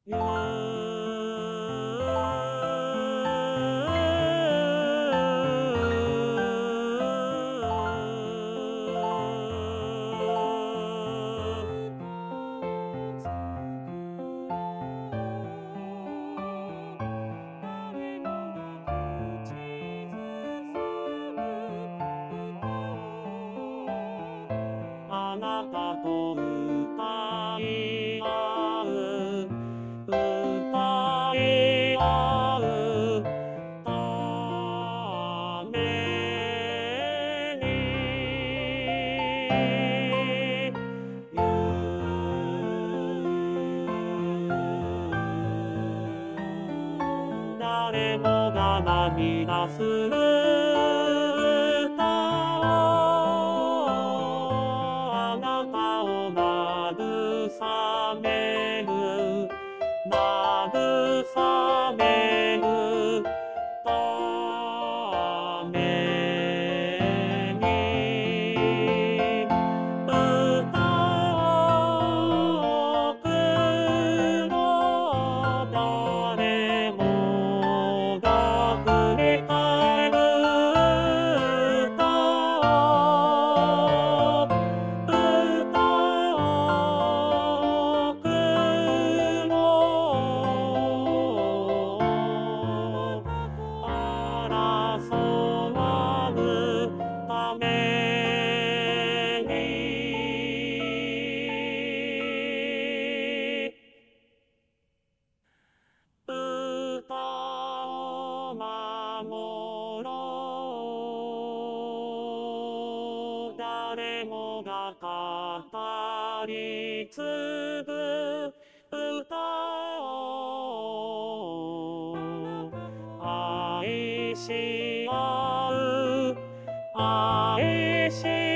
あなたと歌い合う歌い合うために誰もが涙する歌をあなたを慰める慰めるために歌を送ろう誰もが振り返る歌を送ろう争わぬために歌を守ろう誰もが語り継ぐ歌を愛し合う愛し